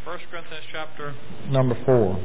1 Corinthians chapter number 4.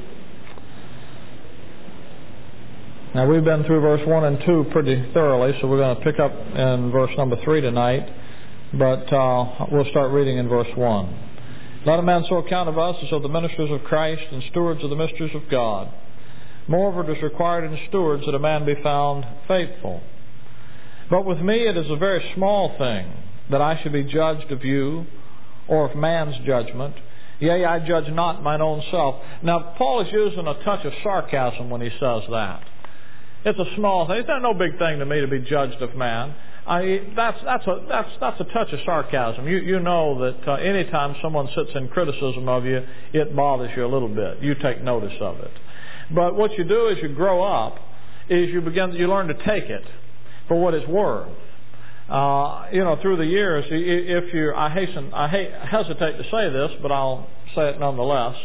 Now we've been through verse 1 and 2 pretty thoroughly, so we're going to pick up in verse number 3 tonight. But we'll start reading in verse 1. Let a man so account of us as of the ministers of Christ and stewards of the mysteries of God. Moreover, it is required in stewards that a man be found faithful. But with me it is a very small thing that I should be judged of you, or of man's judgment. Yea, I judge not mine own self. Now, Paul is using a touch of sarcasm when he says that. It's a small thing. It's not no big thing to me to be judged of man. That's a touch of sarcasm. You know that anytime someone sits in criticism of you, it bothers you a little bit. You take notice of it. But what you do as you grow up is you learn to take it for what it's worth. Through the years, I hesitate to say this, but I'll say it nonetheless.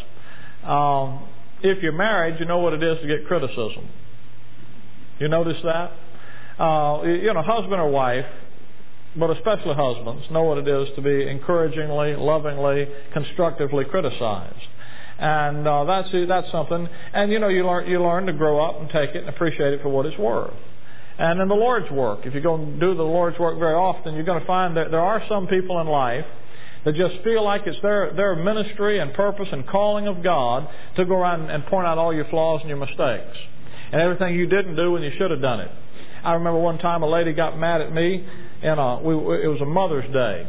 If you're married, you know what it is to get criticism. You notice that? Husband or wife, but especially husbands, know what it is to be encouragingly, lovingly, constructively criticized. And that's something. And you learn to grow up and take it and appreciate it for what it's worth. And in the Lord's work, if you go and do the Lord's work very often, you're going to find that there are some people in life that just feel like it's their ministry and purpose and calling of God to go around and point out all your flaws and your mistakes and everything you didn't do when you should have done it. I remember one time a lady got mad at me, and it was a Mother's Day,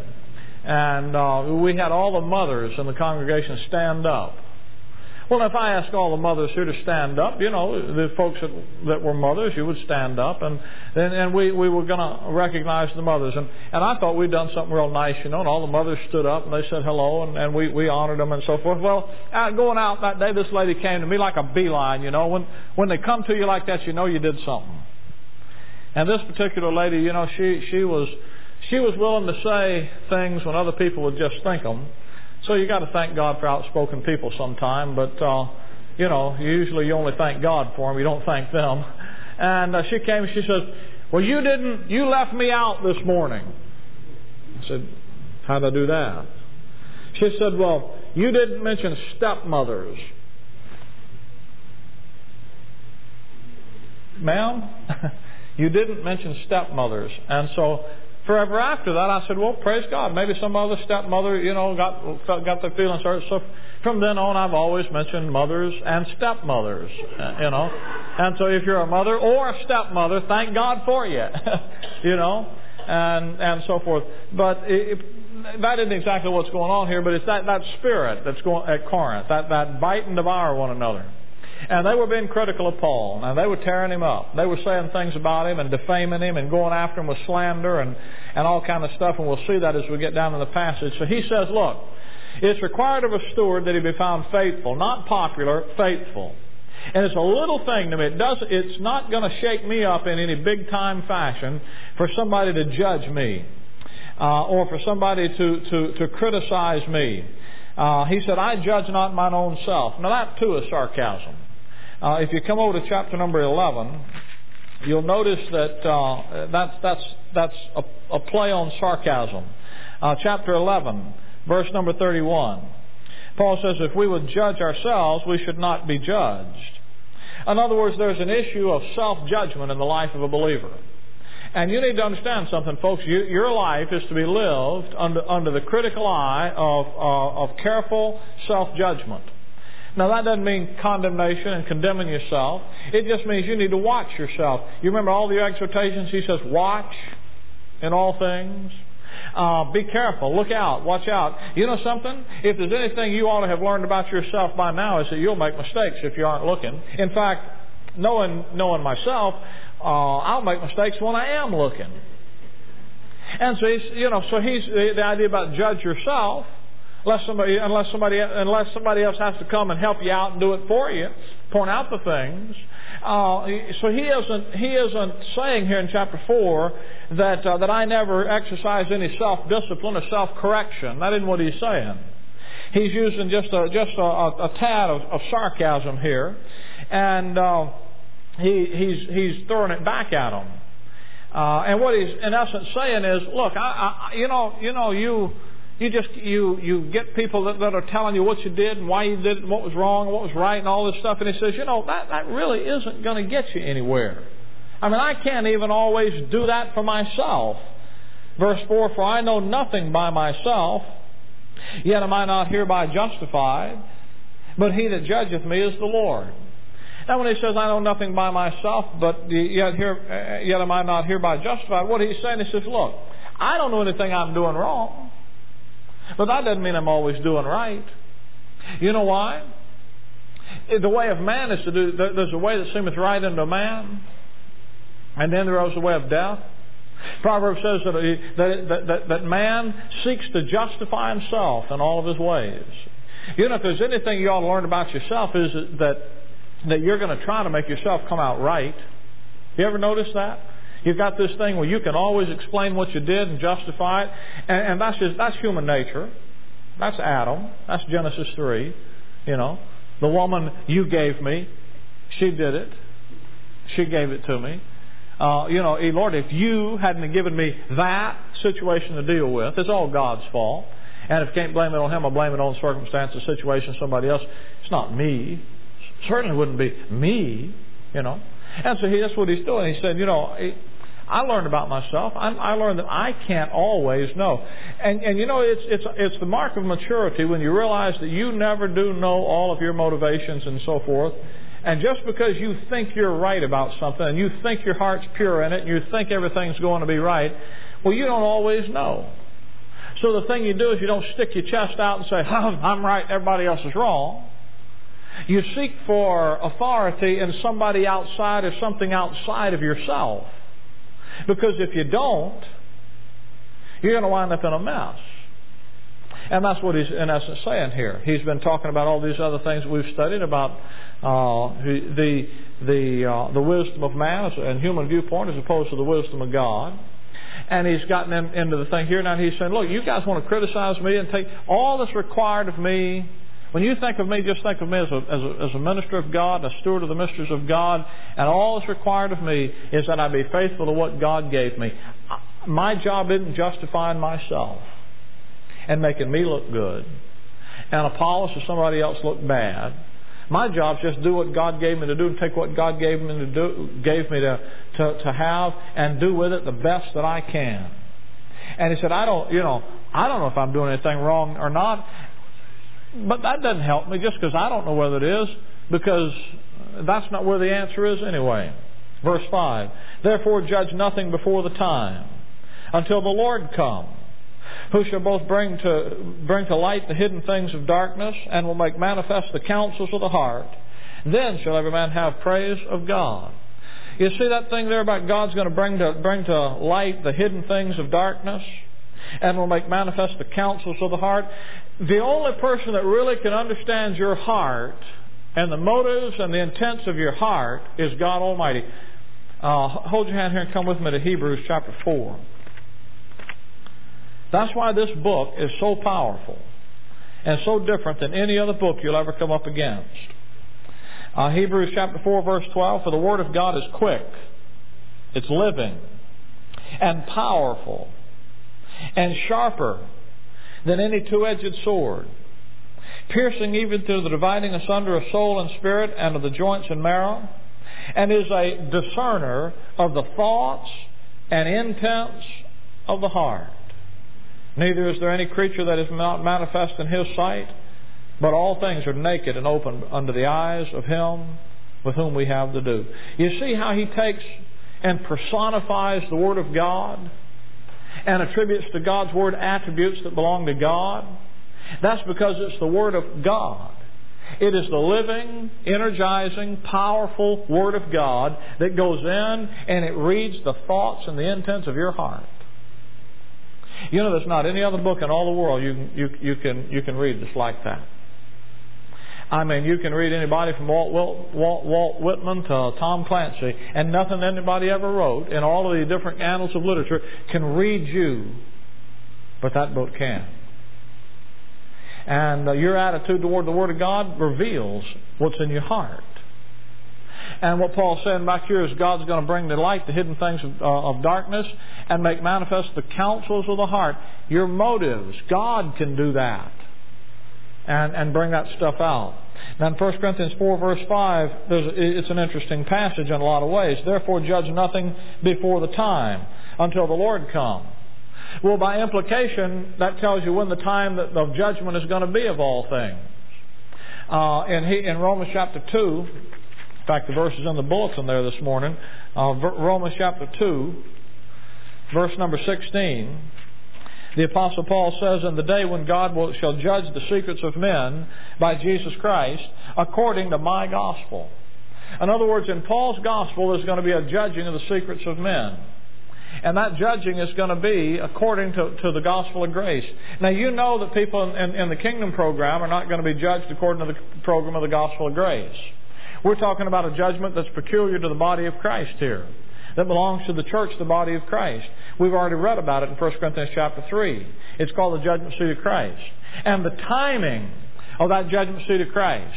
and we had all the mothers in the congregation stand up. Well, if I asked all the mothers here to stand up, the folks that were mothers, you would stand up, and we were going to recognize the mothers. And I thought we'd done something real nice, and all the mothers stood up, and they said hello, and we honored them and so forth. Well, going out that day, this lady came to me like a beeline, When they come to you like that, you did something. And this particular lady, she was willing to say things when other people would just think them. So you got to thank God for outspoken people sometime, but usually you only thank God for them. You don't thank them. And she came and she said, "Well, you left me out this morning." I said, "How'd I do that?" She said, "Well, you didn't mention stepmothers." Ma'am, you didn't mention stepmothers. And so forever after that, I said, well, praise God. Maybe some other stepmother, got their feelings hurt. So from then on, I've always mentioned mothers and stepmothers, And so if you're a mother or a stepmother, thank God for you, and so forth. But that isn't exactly what's going on here, but it's that spirit that's going at Corinth, that bite and devour one another. And they were being critical of Paul, and they were tearing him up. They were saying things about him and defaming him and going after him with slander and all kind of stuff, and we'll see that as we get down in the passage. So he says, look, it's required of a steward that he be found faithful, not popular, faithful. And it's a little thing to me. It's not going to shake me up in any big-time fashion for somebody to judge me or for somebody to criticize me. He said, I judge not mine own self. Now that too is sarcasm. If you come over to chapter number 11, you'll notice that that's a play on sarcasm. Chapter 11, verse number 31. Paul says, if we would judge ourselves, we should not be judged. In other words, there's an issue of self-judgment in the life of a believer. And you need to understand something, folks. Your life is to be lived under the critical eye of careful self-judgment. Now, that doesn't mean condemnation and condemning yourself. It just means you need to watch yourself. You remember all the exhortations? He says, watch in all things. Be careful. Look out. Watch out. You know something? If there's anything you ought to have learned about yourself by now, is that you'll make mistakes if you aren't looking. In fact, knowing myself, I'll make mistakes when I am looking. And so he's the idea about judge yourself, unless somebody else has to come and help you out and do it for you, point out the things. So he isn't saying here in chapter 4 that I never exercise any self-discipline or self-correction. That isn't what he's saying. He's using just a tad of sarcasm here, and he's throwing it back at them. And what he's in essence saying is, look, You get people that are telling you what you did and why you did it and what was wrong and what was right and all this stuff. And he says, that really isn't going to get you anywhere. I mean, I can't even always do that for myself. Verse 4, for I know nothing by myself, yet am I not hereby justified, but he that judgeth me is the Lord. Now when he says, I know nothing by myself, but yet am I not hereby justified, what he's saying, he says, look, I don't know anything I'm doing wrong, but that doesn't mean I'm always doing right. You know why? The way of man is to do, there's a way that seemeth right unto a man, and then there is the way of death. Proverbs says that man seeks to justify himself in all of his ways. If there's anything you ought to learn about yourself, is that you're going to try to make yourself come out right. You ever notice that? You've got this thing where you can always explain what you did and justify it, and that's human nature. That's Adam. That's Genesis 3. The woman you gave me, she did it. She gave it to me. Lord, if you hadn't given me that situation to deal with, it's all God's fault. And if you can't blame it on Him, I'll blame it on circumstances, situation, somebody else. It's not me. It certainly wouldn't be me, And so that's what He's doing. He said, I learned about myself. I learned that I can't always know. And it's the mark of maturity when you realize that you never do know all of your motivations and so forth. And just because you think you're right about something and you think your heart's pure in it and you think everything's going to be right, well, you don't always know. So the thing you do is you don't stick your chest out and say, I'm right, everybody else is wrong. You seek for authority in somebody outside or something outside of yourself. Because if you don't, you're going to wind up in a mess. And that's what he's in essence saying here. He's been talking about all these other things we've studied about the wisdom of man and human viewpoint as opposed to the wisdom of God. And he's gotten into the thing here now. And he's saying, look, you guys want to criticize me and take all that's required of me. When you think of me, just think of me as a minister of God, a steward of the mysteries of God. And all that's required of me is that I be faithful to what God gave me. My job isn't justifying myself and making me look good, and Apollos or somebody else look bad. My job is just do what God gave me to do and take what God gave me to have and do with it the best that I can. And he said, I don't know if I'm doing anything wrong or not, but that doesn't help me just because I don't know whether it is, because that's not where the answer is anyway. Verse 5, therefore judge nothing before the time, until the Lord come, who shall both bring to light the hidden things of darkness, and will make manifest the counsels of the heart. Then shall every man have praise of God. You see that thing there about God's going to bring to light the hidden things of darkness, and will make manifest the counsels of the heart. The only person that really can understand your heart and the motives and the intents of your heart is God Almighty. Hold your hand here and come with me to Hebrews chapter 4. That's why this book is so powerful and so different than any other book you'll ever come up against. Hebrews chapter 4 verse 12, for the Word of God is quick, it's living, and powerful, and sharper than any two-edged sword, piercing even to the dividing asunder of soul and spirit and of the joints and marrow, and is a discerner of the thoughts and intents of the heart. Neither is there any creature that is not manifest in His sight, but all things are naked and open under the eyes of Him with whom we have to do. You see how He takes and personifies the Word of God and attributes to God's Word attributes that belong to God? That's because it's the Word of God. It is the living, energizing, powerful Word of God that goes in and it reads the thoughts and the intents of your heart. There's not any other book in all the world you can read that's like that. I mean, you can read anybody from Walt Whitman to Tom Clancy, and nothing anybody ever wrote in all of the different annals of literature can read you, but that book can. And your attitude toward the Word of God reveals what's in your heart. And what Paul's saying back here is God's going to bring to light the hidden things of darkness and make manifest the counsels of the heart. Your motives, God can do that and bring that stuff out. Now in 1 Corinthians 4 verse 5, it's an interesting passage in a lot of ways. Therefore judge nothing before the time until the Lord come. Well, by implication, that tells you when the time of judgment is going to be of all things. In Romans chapter 2, in fact the verse is in the bulletin there this morning, Romans chapter 2, verse number 16, the Apostle Paul says, in the day when God shall judge the secrets of men by Jesus Christ, according to my gospel. In other words, in Paul's gospel there's going to be a judging of the secrets of men. And that judging is going to be according to the gospel of grace. Now you know that people in the kingdom program are not going to be judged according to the program of the gospel of grace. We're talking about a judgment that's peculiar to the body of Christ here, that belongs to the church, the body of Christ. We've already read about it in 1 Corinthians chapter 3. It's called the judgment seat of Christ. And the timing of that judgment seat of Christ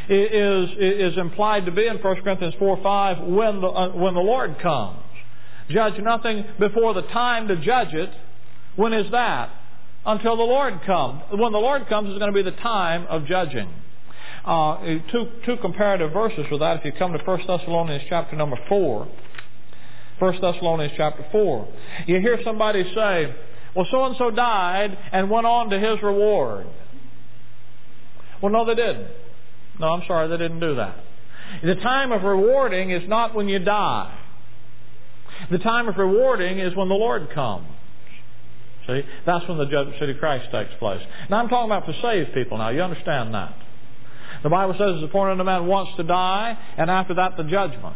is implied to be in 1 Corinthians 4:5 when the Lord comes. Judge nothing before the time to judge it. When is that? Until the Lord comes. When the Lord comes is going to be the time of judging. Two comparative verses for that. If you come to 1 Thessalonians chapter number 4. 1 Thessalonians chapter 4. You hear somebody say, well, so-and-so died and went on to his reward. Well, no, they didn't. No, I'm sorry, they didn't do that. The time of rewarding is not when you die. The time of rewarding is when the Lord comes. See? That's when the judgment seat of Christ takes place. Now I'm talking about for saved people now. You understand that. The Bible says it's appointed unto man once to die, and after that the judgment.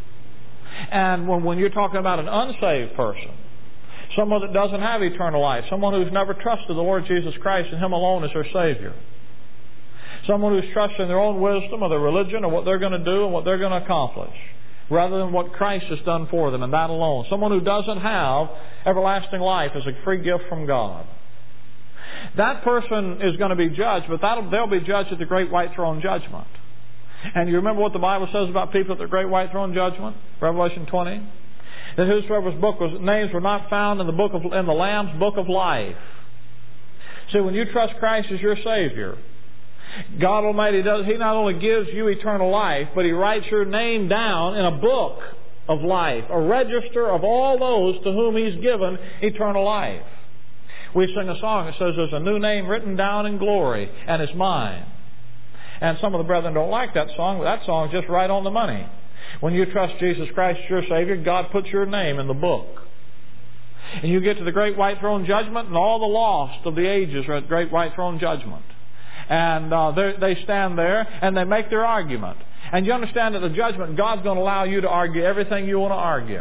And when you're talking about an unsaved person, someone that doesn't have eternal life, someone who's never trusted the Lord Jesus Christ and Him alone as their Savior, someone who's trusting their own wisdom or their religion or what they're going to do and what they're going to accomplish, rather than what Christ has done for them and that alone. Someone who doesn't have everlasting life as a free gift from God. That person is going to be judged, but they'll be judged at the great white throne judgment. And you remember what the Bible says about people at the great white throne judgment? Revelation 20. That whosoever's names were not found in the Lamb's book of life. See, when you trust Christ as your Savior, God Almighty He not only gives you eternal life, but He writes your name down in a book of life, a register of all those to whom He's given eternal life. We sing a song that says, there's a new name written down in glory, and it's mine. And some of the brethren don't like that song, but that song's just right on the money. When you trust Jesus Christ as your Savior, God puts your name in the book. And you get to the great white throne judgment, and all the lost of the ages are at the great white throne judgment. And they stand there, and they make their argument. And you understand that the judgment, God's going to allow you to argue everything you want to argue.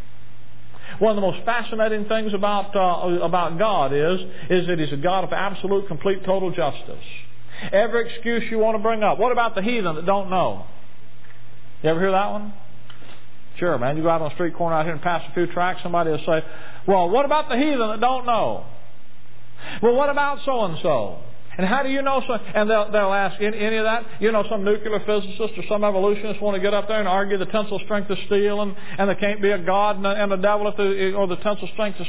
One of the most fascinating things about God is that He's a God of absolute, complete, total justice. Every excuse you want to bring up. What about the heathen that don't know? You ever hear that one? Sure, man. You go out on a street corner out here and pass a few tracts, somebody will say, well, what about the heathen that don't know? Well, what about so-and-so? And how do you know so? And they'll ask any of that. You know, some nuclear physicist or some evolutionist want to get up there and argue the tensile strength of steel and there can't be a God and a devil or the tensile strength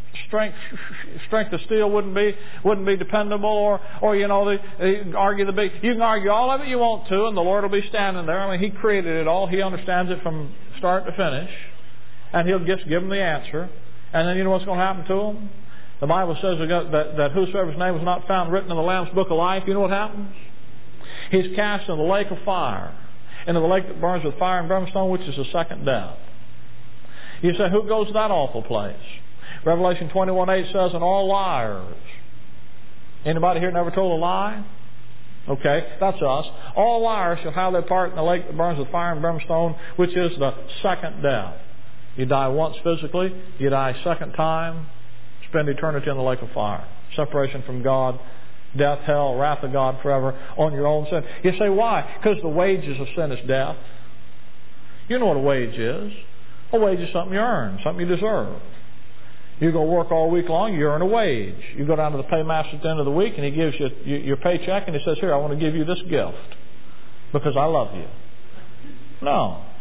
of steel wouldn't be dependable or you know they argue you can argue all of it you want to and the Lord will be standing there. I mean, He created it all. He understands it from start to finish, and He'll just give them the answer. And then you know what's going to happen to them? The Bible says that whosoever's name was not found written in the Lamb's book of life, you know what happens? He's cast in the lake of fire, into the lake that burns with fire and brimstone, which is the second death. You say, who goes to that awful place? Revelation 21:8 says, and all liars. Anybody here never told a lie? Okay, that's us. All liars shall have their part in the lake that burns with fire and brimstone, which is the second death. You die once physically, you die a second time, spend eternity in the lake of fire. Separation from God, death, hell, wrath of God forever on your own sin. You say, why? Because the wages of sin is death. You know what a wage is. A wage is something you earn, something you deserve. You go work all week long, you earn a wage. You go down to the paymaster at the end of the week and he gives you your paycheck and he says, here, I want to give you this gift because I love you. No.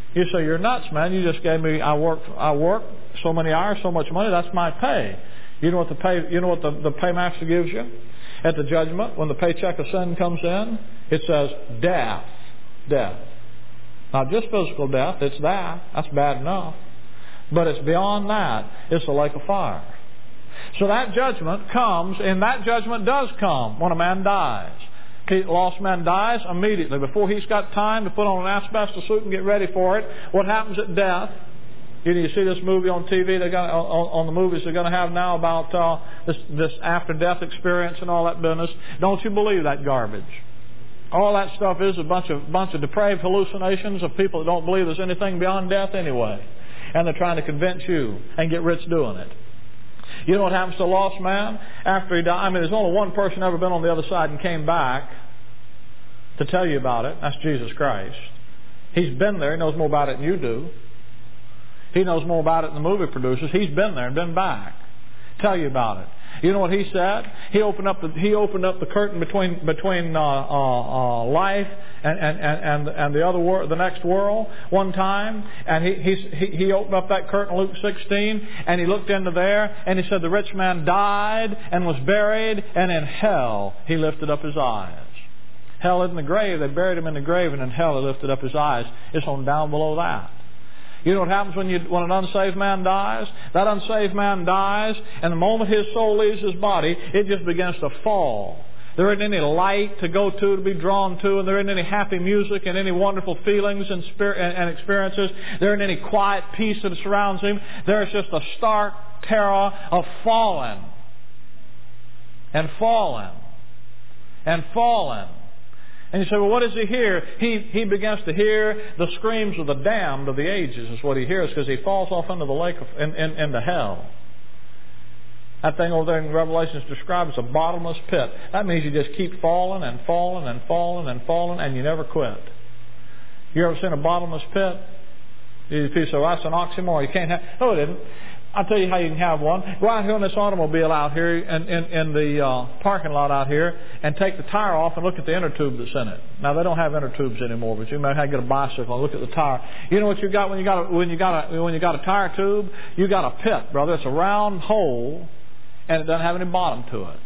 You say, you're nuts, man. You just gave me, I work so many hours, so much money, that's my pay. You know what the paymaster gives you? At the judgment, when the paycheck of sin comes in, it says death. Death. Not just physical death, it's that. That's bad enough. But it's beyond that. It's the lake of fire. So that judgment comes, and that judgment does come when a man dies. A lost man dies immediately. Before he's got time to put on an asbestos suit and get ready for it, what happens at death? You see this movie on TV, on the movies they're going to have now about this after-death experience and all that business. Don't you believe that garbage. All that stuff is a bunch of depraved hallucinations of people that don't believe there's anything beyond death anyway. And they're trying to convince you and get rich doing it. You know what happens to a lost man after he dies? I mean, there's only one person ever been on the other side and came back to tell you about it. That's Jesus Christ. He's been there. He knows more about it than you do. He knows more about it than the movie producers. He's been there and been back. Tell you about it. You know what he said? He opened up the curtain between life and the other world, the next world, one time, and he opened up that curtain, Luke 16, and he looked into there, and he said the rich man died and was buried, and in hell he lifted up his eyes. Hell isn't the grave; they buried him in the grave, and in hell he lifted up his eyes. It's on down below that. You know what happens when an unsaved man dies? That unsaved man dies, and the moment his soul leaves his body, it just begins to fall. There isn't any light to go to be drawn to, and there isn't any happy music and any wonderful feelings and experiences. There isn't any quiet peace that surrounds him. There's just a stark terror of falling. And falling. And falling. And you say, well, what does he hear? He begins to hear the screams of the damned of the ages is what he hears, because he falls off into the lake into hell. That thing over there in Revelation is described as a bottomless pit. That means you just keep falling and falling and falling and falling, and you never quit. You ever seen a bottomless pit? You say, well, that's an oxymoron. You can't have... No, it isn't. I'll tell you how you can have one. Go out here in this automobile out here in the parking lot out here and take the tire off and look at the inner tube that's in it. Now they don't have inner tubes anymore, but you may have to get a bicycle and look at the tire. You know what you got when you got a tire tube? You got a pit, brother. It's a round hole and it doesn't have any bottom to it.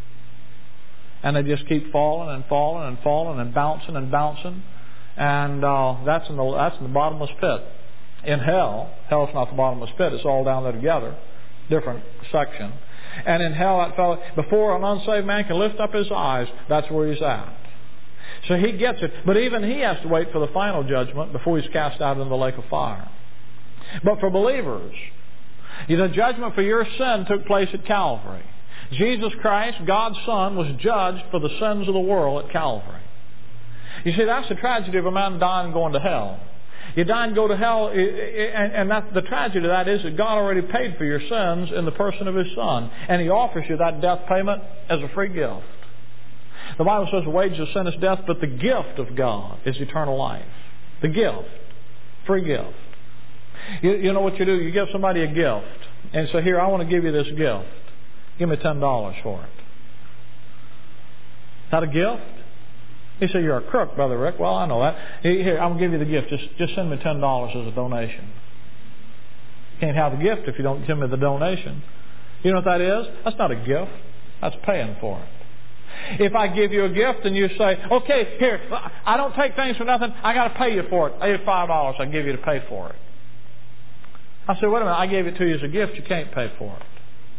And they just keep falling and falling and falling and bouncing and bouncing, and that's in the bottomless pit. In hell's not the bottomless pit. It's all down there together. Different section. And in hell, that fellow, before an unsaved man can lift up his eyes, that's where he's at. So he gets it. But even he has to wait for the final judgment before he's cast out into the lake of fire. But for believers, the judgment for your sin took place at Calvary. Jesus Christ, God's Son, was judged for the sins of the world at Calvary. You see, that's the tragedy of a man dying and going to hell. You die and go to hell, and the tragedy of that is that God already paid for your sins in the person of His Son. And He offers you that death payment as a free gift. The Bible says the wages of sin is death, but the gift of God is eternal life. The gift. Free gift. You know what you do? You give somebody a gift and say, here, I want to give you this gift. Give me $10 for it. Is that a gift? He said, you're a crook, Brother Rick. Well, I know that. Here, I'm going to give you the gift. Just send me $10 as a donation. You can't have the gift if you don't send me the donation. You know what that is? That's not a gift. That's paying for it. If I give you a gift and you say, okay, here, I don't take things for nothing. I got to pay you for it. I give $5 I give you to pay for it. I said, wait a minute. I gave it to you as a gift. You can't pay for it.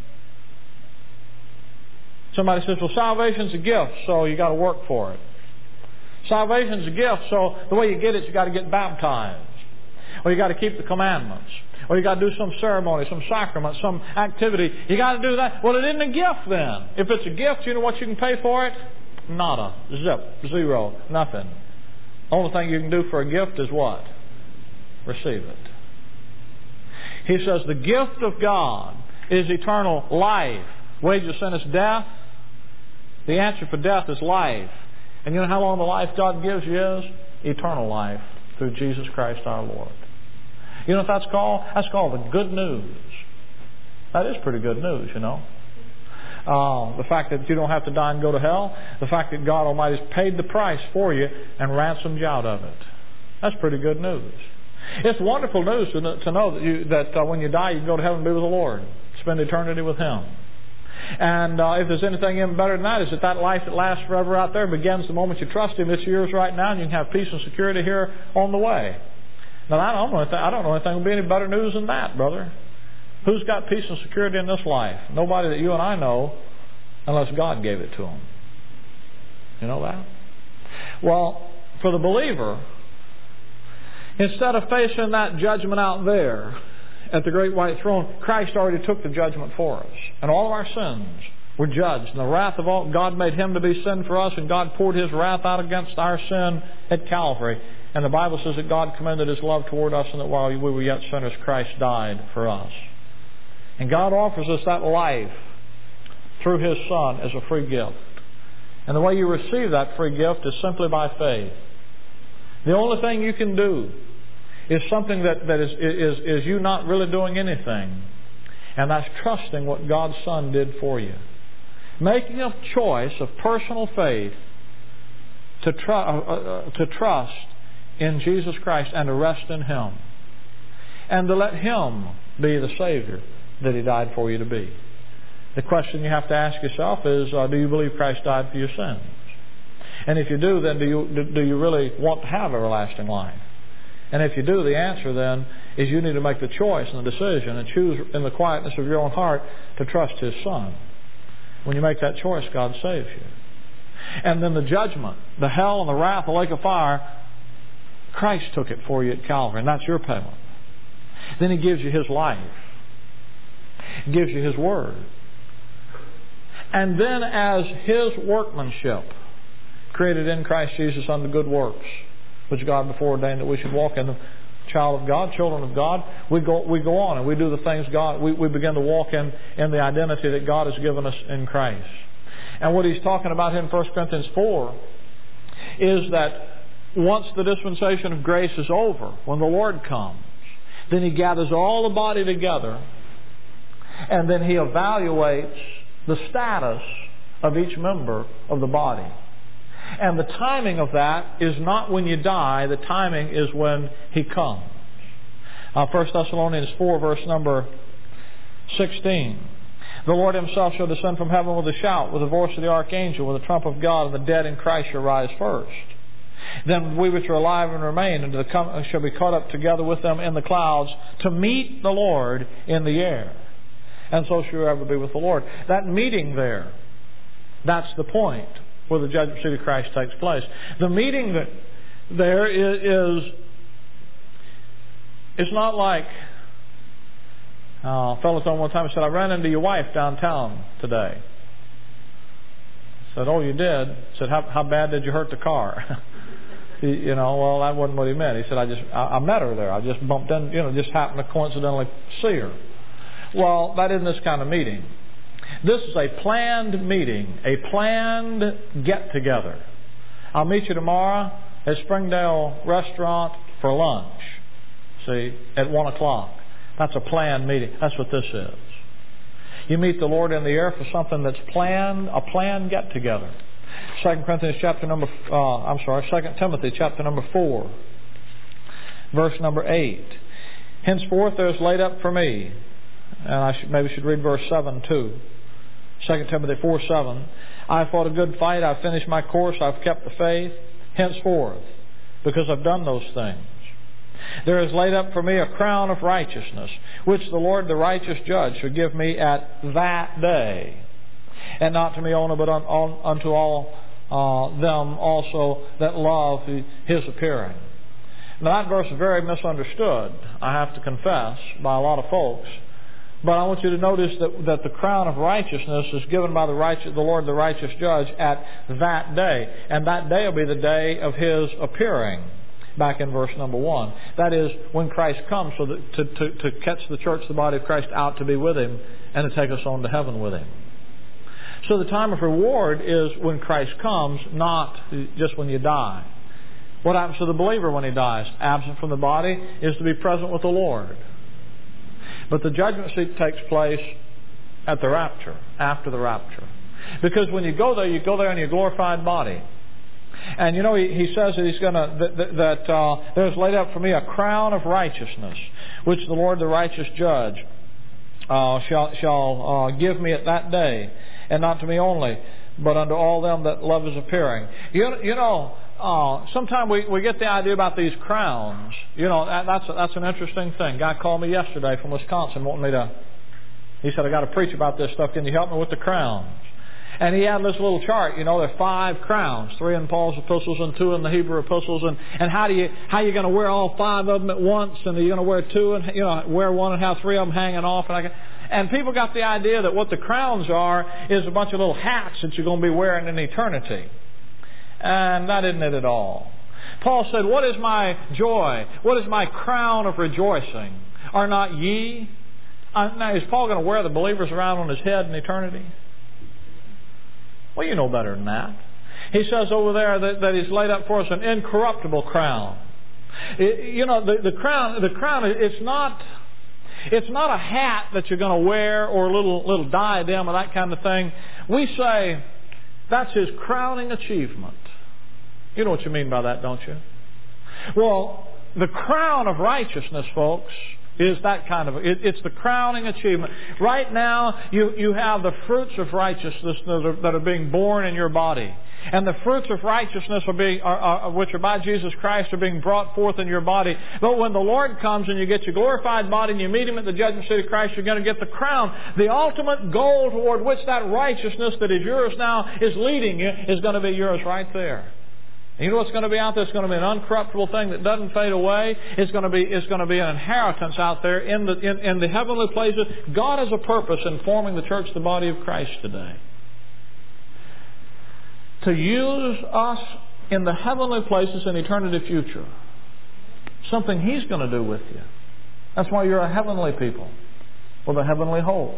Somebody says, well, salvation's a gift, so you got to work for it. Salvation's a gift, so the way you get it, you got to get baptized. Or you got to keep the commandments. Or you got to do some ceremony, some sacrament, some activity. You got to do that. Well, it isn't a gift then. If it's a gift, you know what you can pay for it? Nada. Zip. Zero. Nothing. Only thing you can do for a gift is what? Receive it. He says the gift of God is eternal life. Wages of sin is death. The answer for death is life. And you know how long the life God gives you is? Eternal life through Jesus Christ our Lord. You know what that's called? That's called the good news. That is pretty good news, you know. The fact that you don't have to die and go to hell. The fact that God Almighty has paid the price for you and ransomed you out of it. That's pretty good news. It's wonderful news to know that when you die, you can go to heaven and be with the Lord, spend eternity with Him. And if there's anything even better than that, is that life that lasts forever out there begins the moment you trust Him. It's yours right now, and you can have peace and security here on the way. Now, I don't know anything will be any better news than that, brother. Who's got peace and security in this life? Nobody that you and I know, unless God gave it to them. You know that? Well, for the believer, instead of facing that judgment out there at the great white throne, Christ already took the judgment for us. And all of our sins were judged. And the wrath of all, God made Him to be sin for us, and God poured His wrath out against our sin at Calvary. And the Bible says that God commended His love toward us, and that while we were yet sinners, Christ died for us. And God offers us that life through His Son as a free gift. And the way you receive that free gift is simply by faith. The only thing you can do is something that is you not really doing anything. And that's trusting what God's Son did for you. Making a choice of personal faith to trust in Jesus Christ and to rest in Him. And to let Him be the Savior that He died for you to be. The question you have to ask yourself is, do you believe Christ died for your sins? And if you do, then do you really want to have everlasting life? And if you do, the answer then is you need to make the choice and the decision and choose in the quietness of your own heart to trust His Son. When you make that choice, God saves you. And then the judgment, the hell and the wrath, the lake of fire, Christ took it for you at Calvary, and that's your payment. Then He gives you His life. He gives you His Word. And then as His workmanship, created in Christ Jesus unto good works, which God before ordained that we should walk in them. Child of God, children of God, we go on and we do the things God, we begin to walk in the identity that God has given us in Christ. And what he's talking about in 1 Corinthians 4 is that once the dispensation of grace is over, when the Lord comes, then He gathers all the body together, and then He evaluates the status of each member of the body. And the timing of that is not when you die. The timing is when He comes. 1 Thessalonians 4, verse number 16. The Lord Himself shall descend from heaven with a shout, with the voice of the archangel, with the trump of God, and the dead in Christ shall rise first. Then we which are alive and remain shall be caught up together with them in the clouds to meet the Lord in the air. And so shall you ever be with the Lord. That meeting there, that's the point where the judgment seat of Christ takes place. The meeting there is it's not like a fellow told me one time, he said, I ran into your wife downtown today. I said, oh, you did? He said, how bad did you hurt the car? Well, that wasn't what he meant. He said, I met her there. I just bumped in, just happened to coincidentally see her. Well, that isn't this kind of meeting. This is a planned meeting, a planned get-together. I'll meet you tomorrow at Springdale Restaurant for lunch, see, at 1 o'clock. That's a planned meeting. That's what this is. You meet the Lord in the air for something that's planned, a planned get-together. 2 Timothy chapter number 4, verse number 8. Henceforth there is laid up for me, and I maybe should read verse 7 too. 2 Timothy 4:7. I have fought a good fight, I've finished my course, I've kept the faith. Henceforth, because I've done those things, there is laid up for me a crown of righteousness, which the Lord the righteous judge shall give me at that day. And not to me only, but unto all them also that love His appearing. Now that verse is very misunderstood, I have to confess, by a lot of folks. But I want you to notice that the crown of righteousness is given by the Lord the righteous judge at that day. And that day will be the day of His appearing, back in verse number 1. That is, when Christ comes so that, to catch the church, the body of Christ, out to be with Him and to take us on to heaven with Him. So the time of reward is when Christ comes, not just when you die. What happens to the believer when he dies? Absent from the body is to be present with the Lord. But the judgment seat takes place at the rapture, after the rapture. Because when you go there in your glorified body. And you know, he says that he's going to that there's laid up for me a crown of righteousness, which the Lord, the righteous judge, shall give me at that day, and not to me only, but unto all them that love His appearing. You know, sometimes we get the idea about these crowns. You know, that's an interesting thing. Guy called me yesterday from Wisconsin, wanting me to. He said, I got to preach about this stuff. Can you help me with the crowns? And he had this little chart. You know, there are 5 crowns, 3 in Paul's epistles and 2 in the Hebrew epistles. And how you going to wear all 5 of them at once? And are you going to wear 2 and wear 1 and have 3 of them hanging off? And people got the idea that what the crowns are is a bunch of little hats that you're going to be wearing in eternity. And that isn't it at all. Paul said, what is my joy? What is my crown of rejoicing? Are not ye? Now, is Paul going to wear the believers around on his head in eternity? Well, you know better than that. He says over there that He's laid up for us an incorruptible crown. You know, the crown, it's not a hat that you're going to wear or a little diadem or that kind of thing. We say that's His crowning achievement. You know what you mean by that, don't you? Well, the crown of righteousness, folks, is that kind of it's the crowning achievement. Right now, you have the fruits of righteousness that are being born in your body, and the fruits of righteousness which are by Jesus Christ are being brought forth in your body. But when the Lord comes and you get your glorified body and you meet Him at the judgment seat of Christ, you're going to get the crown. The ultimate goal toward which that righteousness that is yours now is leading you is going to be yours right there. You know what's going to be out there? It's going to be an uncorruptible thing that doesn't fade away. It's going to be an inheritance out there in the heavenly places. God has a purpose in forming the church, the body of Christ today. To use us in the heavenly places in eternity future. Something He's going to do with you. That's why you're a heavenly people with a heavenly hope.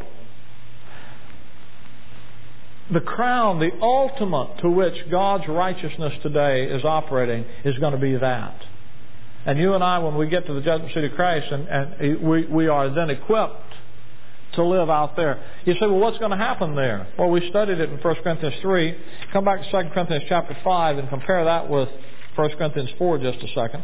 The crown, the ultimate to which God's righteousness today is operating is going to be that. And you and I, when we get to the judgment seat of Christ, and we are then equipped to live out there. You say, well, what's going to happen there? Well, we studied it in 1 Corinthians 3. Come back to 2 Corinthians chapter 5 and compare that with 1 Corinthians 4 just a second.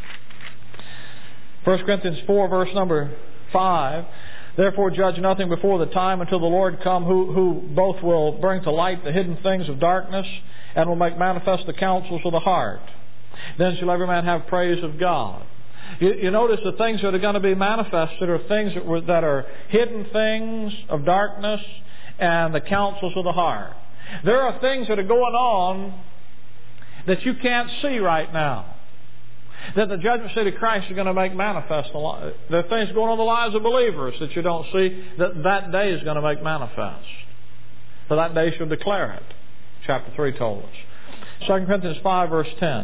1 Corinthians 4 verse number 5. Therefore judge nothing before the time until the Lord come, who both will bring to light the hidden things of darkness and will make manifest the counsels of the heart. Then shall every man have praise of God. You notice the things that are going to be manifested are things that are hidden things of darkness and the counsels of the heart. There are things that are going on that you can't see right now, that the judgment seat of Christ is going to make manifest. There are things going on in the lives of believers that you don't see that day is going to make manifest. For that day shall declare it. Chapter 3 told us. 2 Corinthians 5 verse 10.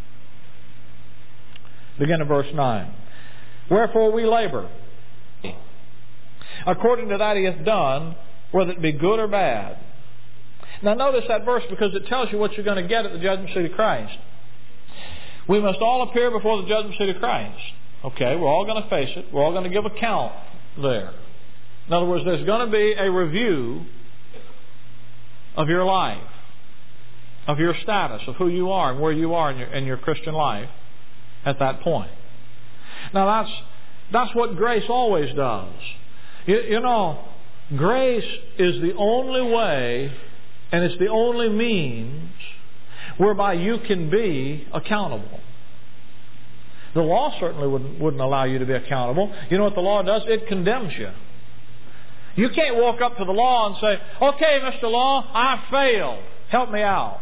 Begin at verse 9. Wherefore we labor, according to that He hath done, whether it be good or bad. Now notice that verse because it tells you what you're going to get at the judgment seat of Christ. We must all appear before the judgment seat of Christ. Okay, we're all going to face it. We're all going to give account there. In other words, there's going to be a review of your life, of your status, of who you are and where you are in your Christian life at that point. Now that's what grace always does. You know, grace is the only way and it's the only means whereby you can be accountable. The law certainly wouldn't allow you to be accountable. You know what the law does? It condemns you. You can't walk up to the law and say, okay, Mr. Law, I failed. Help me out.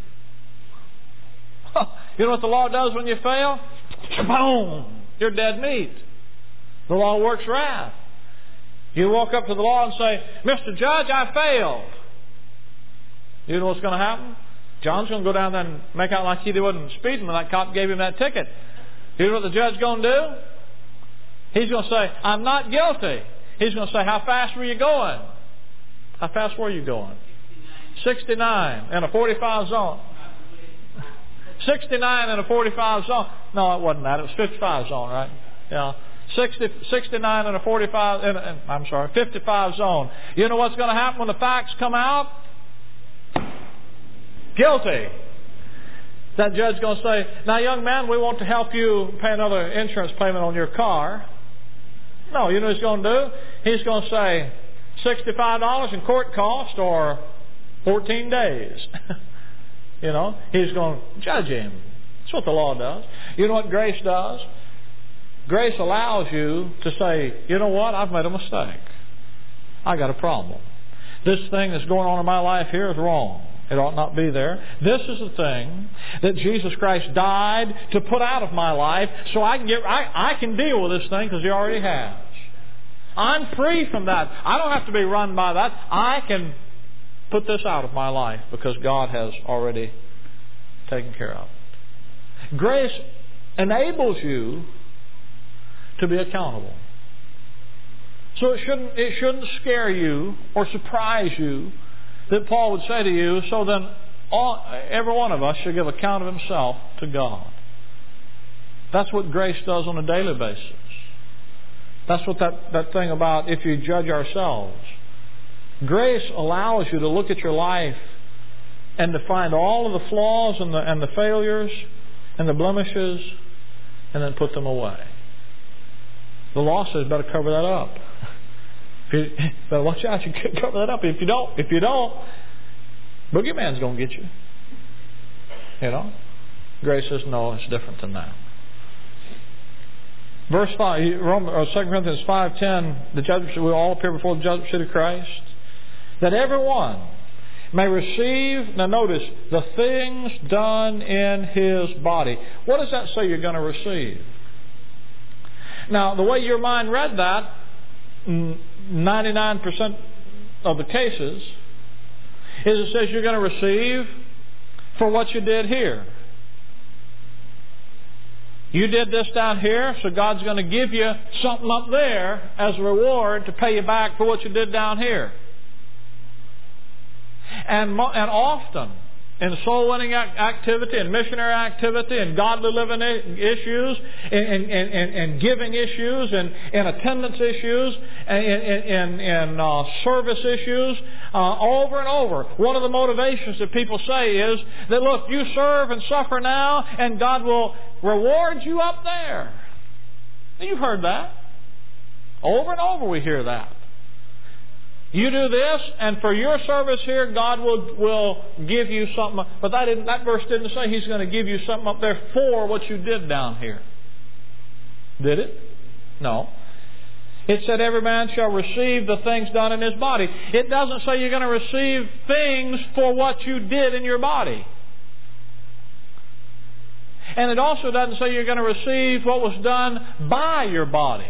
You know what the law does when you fail? Boom! You're dead meat. The law works wrath. You walk up to the law and say, Mr. Judge, I failed. You know what's going to happen? John's going to go down there and make out like he wasn't speeding when that cop gave him that ticket. You know what the judge's going to do? He's going to say, I'm not guilty. He's going to say, how fast were you going? How fast were you going? 69 in a 45 zone. 69 in a 45 zone. No, it wasn't that. It was 55 zone, right? Yeah. 69 in a 55 zone. You know what's going to happen when the facts come out? Guilty. That judge is going to say, now young man, we want to help you pay another insurance payment on your car. No, you know what he's going to do? He's going to say $65 in court cost or 14 days. You know, he's going to judge him. That's what the law does. You know what grace does? Grace allows you to say, you know what, I've made a mistake. I got a problem. This thing that's going on in my life here is wrong. It ought not be there. This is the thing that Jesus Christ died to put out of my life so I can deal with this thing because He already has. I'm free from that. I don't have to be run by that. I can put this out of my life because God has already taken care of it. Grace enables you to be accountable. So it shouldn't scare you or surprise you that Paul would say to you, so then every one of us should give account of himself to God. That's what grace does on a daily basis. That's what that thing about if you judge ourselves. Grace allows you to look at your life and to find all of the flaws and the failures and the blemishes and then put them away. The law says better cover that up. But watch out, you can't cover that up. If you don't, boogeyman's going to get you. You know? Grace says, no, it's different than that. Verse 5, 2 Corinthians 5:10, the judgment will all appear before the judgment seat of Christ, that everyone may receive, now notice, the things done in his body. What does that say you're going to receive? Now, the way your mind read that, 99% of the cases, is it says you're going to receive for what you did here. You did this down here, so God's going to give you something up there as a reward to pay you back for what you did down here. And often, in soul-winning activity and missionary activity and godly living issues and giving issues and attendance issues and service issues, over and over. One of the motivations that people say is that, look, you serve and suffer now and God will reward you up there. You've heard that. Over and over we hear that. You do this, and for your service here, God will give you something. But that verse didn't say He's going to give you something up there for what you did down here. Did it? No. It said every man shall receive the things done in his body. It doesn't say you're going to receive things for what you did in your body. And it also doesn't say you're going to receive what was done by your body.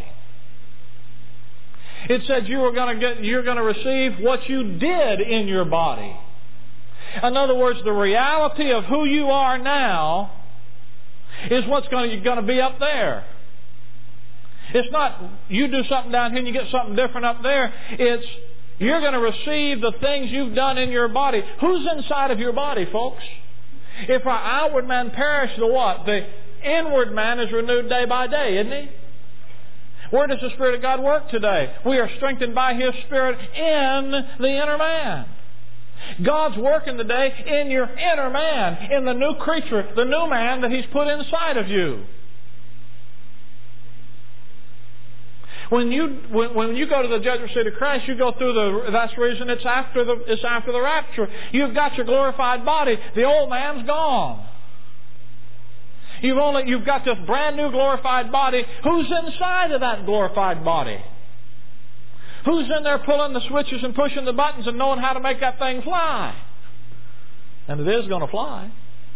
It said you're going to receive what you did in your body. In other words, the reality of who you are now is what's going to be up there. It's not you do something down here and you get something different up there. It's you're going to receive the things you've done in your body. Who's inside of your body, folks? If our outward man perish, the what? The inward man is renewed day by day, isn't he? Where does the Spirit of God work today? We are strengthened by His Spirit in the inner man. God's working today in your inner man, in the new creature, the new man that He's put inside of you. When you go to the judgment seat of Christ, you go through that's the reason it's after the rapture. You've got your glorified body. The old man's gone. You've got this brand new glorified body. Who's inside of that glorified body? Who's in there pulling the switches and pushing the buttons and knowing how to make that thing fly? And it is going to fly.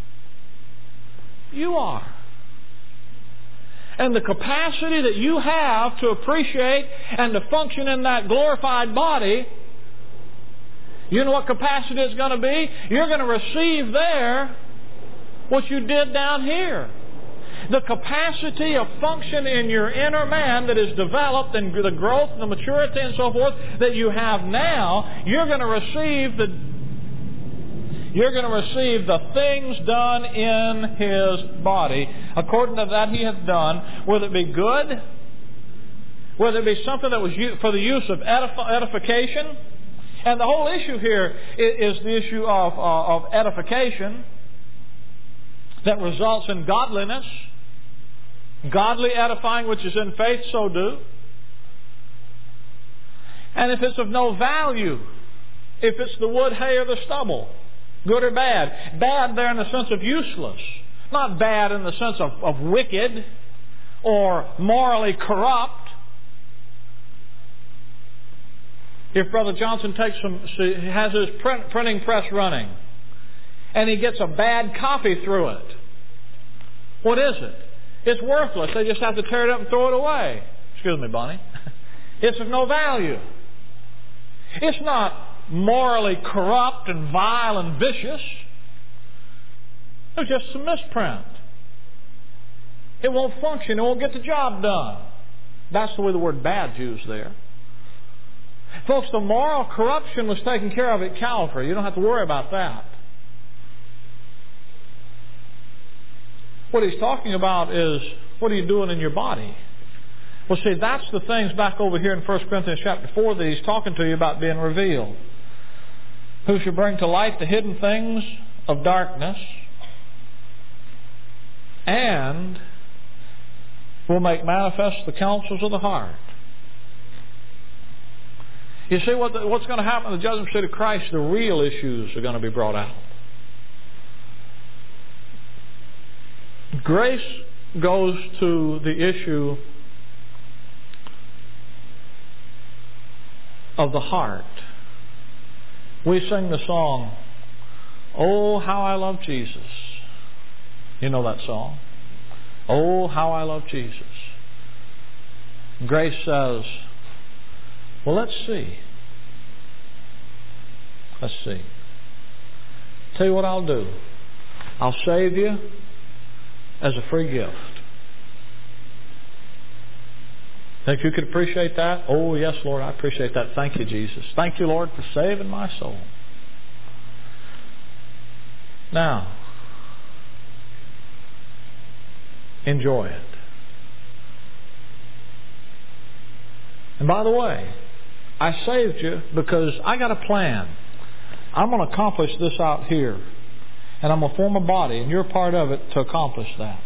You are. And the capacity that you have to appreciate and to function in that glorified body, you know what capacity it's going to be? You're going to receive there what you did down here. The capacity of function in your inner man that is developed and the growth and the maturity and so forth that you have now, you're going to receive the things done in His body according to that He hath done, whether it be good, whether it be something that was for the use of edification. And the whole issue here is the issue of edification. that results in godliness. Godly edifying which is in faith, so do. And if it's of no value, if it's the wood, hay, or the stubble, good or bad. Bad there in the sense of useless. Not bad in the sense of wicked or morally corrupt. If Brother Johnson has his printing press running and he gets a bad copy through it, what is it? It's worthless. They just have to tear it up and throw it away. Excuse me, Bonnie. It's of no value. It's not morally corrupt and vile and vicious. It's just some misprint. It won't function. It won't get the job done. That's the way the word bad's used there. Folks, the moral corruption was taken care of at Calvary. You don't have to worry about that. What he's talking about is, what are you doing in your body? Well, see, that's the things back over here in 1 Corinthians chapter 4 that he's talking to you about being revealed. Who shall bring to light the hidden things of darkness and will make manifest the counsels of the heart. You see, what's going to happen in the judgment seat of Christ, the real issues are going to be brought out. Grace goes to the issue of the heart. We sing the song, "Oh, how I love Jesus." You know that song? "Oh, how I love Jesus." Grace says, well, let's see. Let's see. Tell you what I'll do. I'll save you as a free gift. Think you could appreciate that? Oh, yes, Lord, I appreciate that. Thank you, Jesus. Thank you, Lord, for saving my soul. Now, enjoy it. And by the way, I saved you because I got a plan. I'm going to accomplish this out here. And I'm going to form a body, and you're a part of it to accomplish that.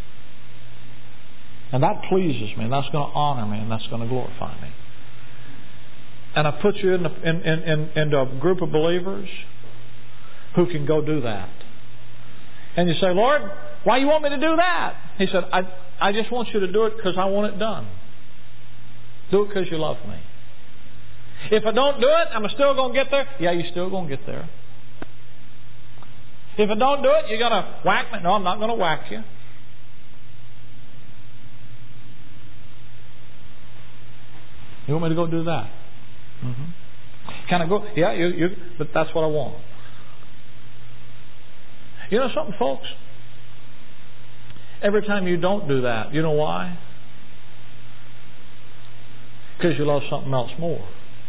And that pleases me, and that's going to honor me, and that's going to glorify me. And I put you into a group of believers who can go do that. And you say, Lord, why you want me to do that? He said, I just want you to do it because I want it done. Do it because you love me. If I don't do it, am I still going to get there? Yeah, you're still going to get there. If I don't do it, you're going to whack me? No, I'm not going to whack you. You want me to go do that? Mm-hmm. Can I go? Yeah, but that's what I want. You know something, folks? Every time you don't do that, you know why? Because you love something else more.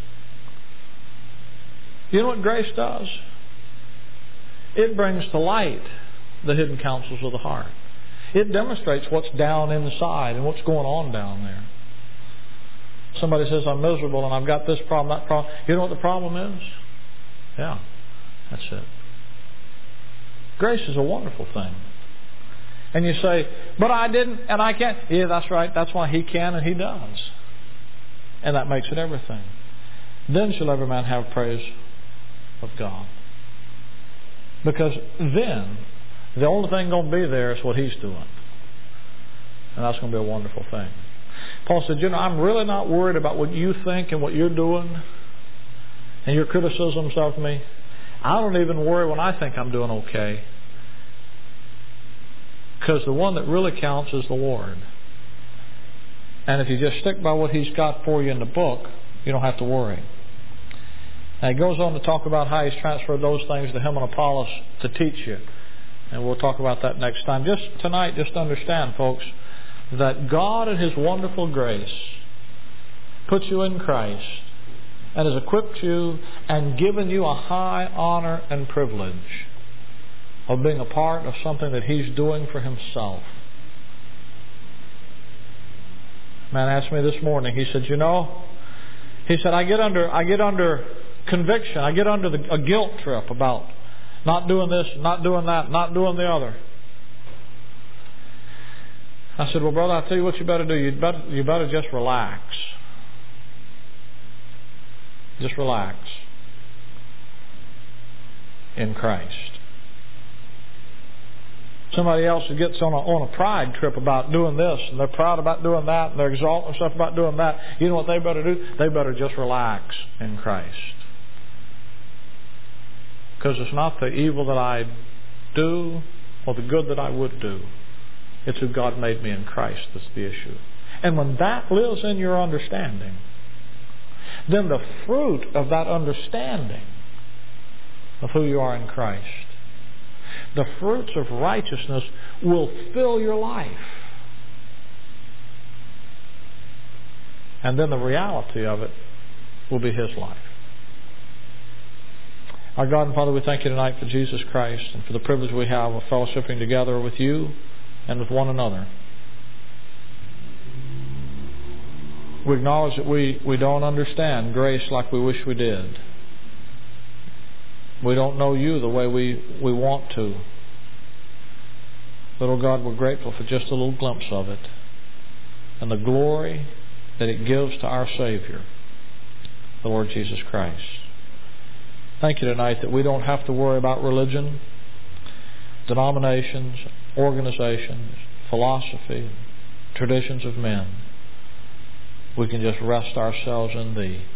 You know what grace does? It brings to light the hidden counsels of the heart. It demonstrates what's down inside and what's going on down there. Somebody says, I'm miserable and I've got this problem, that problem. You know what the problem is? Yeah, that's it. Grace is a wonderful thing. And you say, but I didn't and I can't. Yeah, that's right. That's why He can and He does. And that makes it everything. Then shall every man have praise of God. Because then, the only thing going to be there is what He's doing. And that's going to be a wonderful thing. Paul said, I'm really not worried about what you think and what you're doing and your criticisms of me. I don't even worry when I think I'm doing okay. Because the one that really counts is the Lord. And if you just stick by what He's got for you in the book, you don't have to worry. And he goes on to talk about how He's transferred those things to him and Apollos to teach you. And we'll talk about that next time. Just tonight, just understand, folks, that God in His wonderful grace puts you in Christ and has equipped you and given you a high honor and privilege of being a part of something that He's doing for Himself. A man asked me this morning, he said, I get under conviction. I get under a guilt trip about not doing this, not doing that, not doing the other. I said, well, brother, I'll tell you what you better do. You better just relax. Just relax in Christ. Somebody else who gets on a pride trip about doing this, and they're proud about doing that, and they're exalting themselves about doing that. You know what they better do? They better just relax in Christ. Because it's not the evil that I do or the good that I would do. It's who God made me in Christ that's the issue. And when that lives in your understanding, then the fruit of that understanding of who you are in Christ, the fruits of righteousness will fill your life. And then the reality of it will be His life. Our God and Father, we thank You tonight for Jesus Christ and for the privilege we have of fellowshipping together with You and with one another. We acknowledge that we don't understand grace like we wish we did. We don't know You the way we want to. But, oh God, we're grateful for just a little glimpse of it and the glory that it gives to our Savior, the Lord Jesus Christ. Thank You tonight that we don't have to worry about religion, denominations, organizations, philosophy, traditions of men. We can just rest ourselves in Thee.